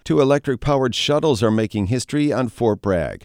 Two electric-powered shuttles are making history on Fort Bragg.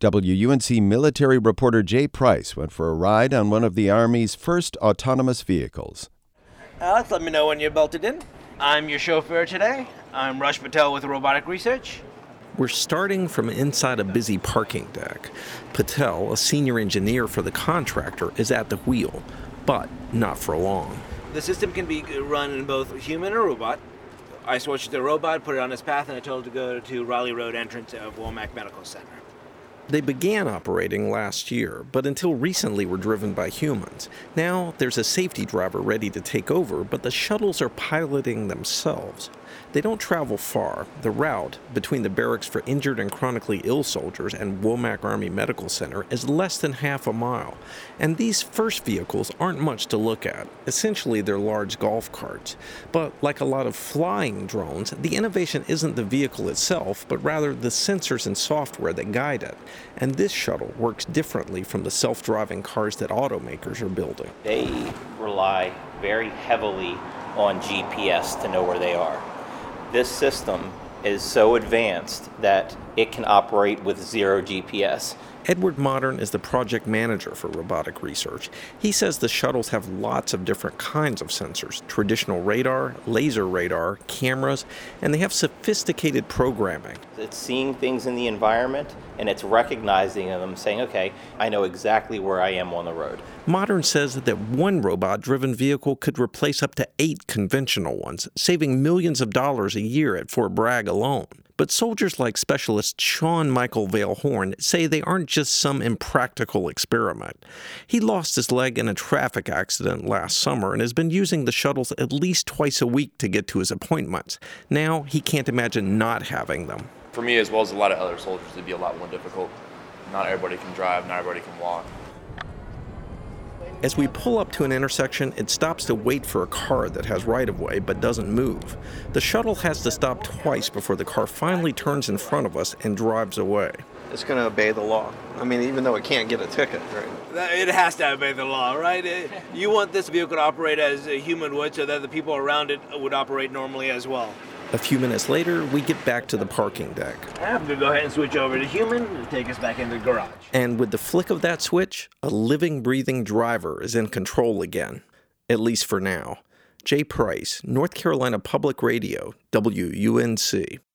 WUNC military reporter Jay Price went for a ride on one of the Army's first autonomous vehicles. Alex, let me know when you're belted in. I'm your chauffeur today. I'm Rush Patel with Robotic Research. We're starting from inside a busy parking deck. Patel, a senior engineer for the contractor, is at the wheel, but not for long. The system can be run in both human or robot. I switched to robot, put it on its path, and I told it to go to Raleigh Road entrance of Womack Medical Center. They began operating last year, but until recently were driven by humans. Now there's a safety driver ready to take over, but the shuttles are piloting themselves. They don't travel far. The route between the barracks for injured and chronically ill soldiers and Womack Army Medical Center is less than half a mile. And these first vehicles aren't much to look at. Essentially, they're large golf carts. But like a lot of flying drones, the innovation isn't the vehicle itself, but rather the sensors and software that guide it. And this shuttle works differently from the self-driving cars that automakers are building. They rely very heavily on GPS to know where they are. This system is so advanced that it can operate with zero GPS. Edward Modern is the project manager for Robotic Research. He says the shuttles have lots of different kinds of sensors, traditional radar, laser radar, cameras, and they have sophisticated programming. It's seeing things in the environment and it's recognizing them, saying, okay, I know exactly where I am on the road. Modern says that one robot-driven vehicle could replace up to 8 conventional ones, saving millions of dollars a year at Fort Bragg alone. But soldiers like specialist Sean Michael Vale-Horn say they aren't just some impractical experiment. He lost his leg in a traffic accident last summer and has been using the shuttles at least twice a week to get to his appointments. Now he can't imagine not having them. For me, as well as a lot of other soldiers, it'd be a lot more difficult. Not everybody can drive, not everybody can walk. As we pull up to an intersection, it stops to wait for a car that has right-of-way but doesn't move. The shuttle has to stop twice before the car finally turns in front of us and drives away. It's going to obey the law. I mean, even though it can't get a ticket, right? It has to obey the law, right? You want this vehicle to operate as a human would so that the people around it would operate normally as well. A few minutes later, we get back to the parking deck. I'm going to go ahead and switch over to human and take us back into the garage. And with the flick of that switch, a living, breathing driver is in control again. At least for now. Jay Price, North Carolina Public Radio, WUNC.